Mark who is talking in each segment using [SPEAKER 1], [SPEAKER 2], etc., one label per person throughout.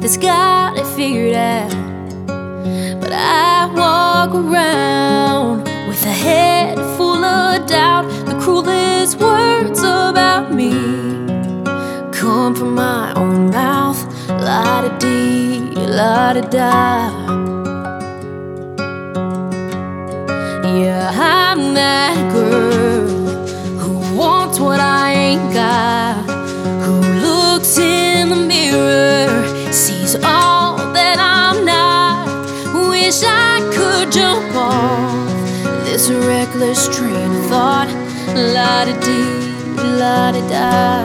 [SPEAKER 1] has got it figured out. But I walk around with a head full of doubt. The cruelest words about me come from my own mouth. La-da-dee, la-da-da. Yeah, I'm that girl who wants what I ain't got, who looks in the mirror, sees all that I'm not. Wish I could jump off this reckless train of thought. La-da-dee, la-da-da.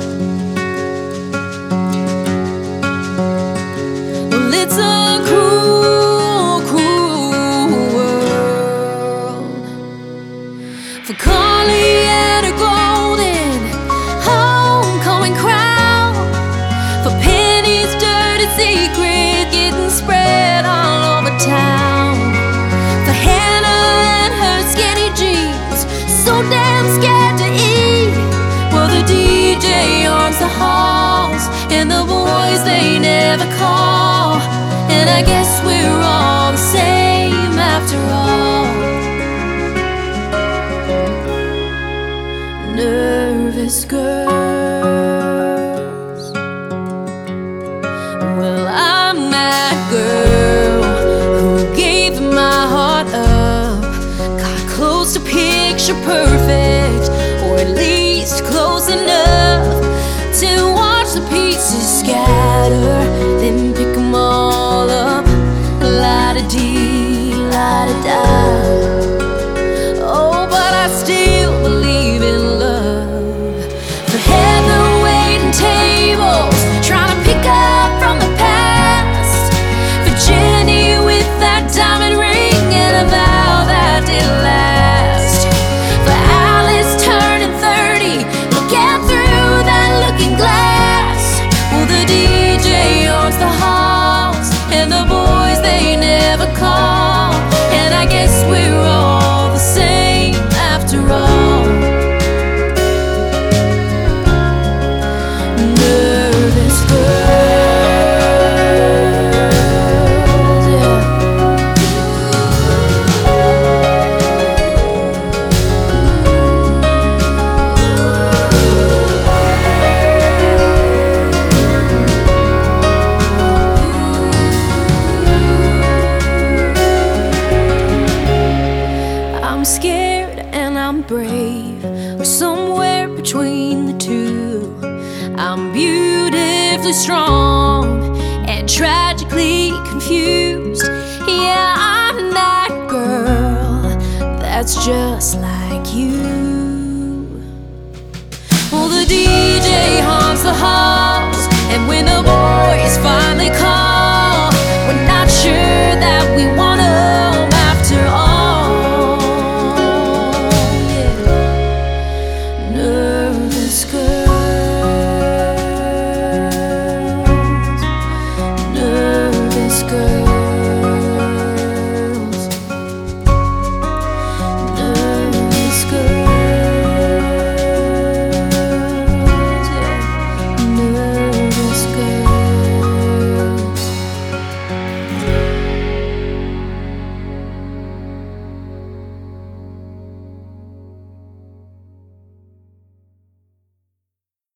[SPEAKER 1] Well, it's a cruel, cruel world for Carly and her golden homecoming crowd, for Penny's dirty secret getting spread all over town, for Hannah and her skinny jeans so damn scared to eat. Well, the DJ arms the halls and the boys they never call, and I guess we're all the same after all. Nervous girls. Well, I'm that girl who gave my heart up, got close to picture perfect, or at least close enough to watch the pieces scatter, then pick them all up. La-da-dee, la-da-da. Oh, but I still believe in love, for Heather waiting tables, trying to pick up from the past, for Jenny with that diamond ring and a vow that didn't last, for Alice turning 30, looking through that looking glass. Well, the DJ owns the halls and the boys they never call, and I guess we're all the same after all. Nervous girls, yeah. I'm scared and I'm brave, or somewhere between the two. I'm beautifully strong and tragically confused. Yeah, I'm that girl that's just like you. Well, the DJ haunts the halls, and when the boys finally call,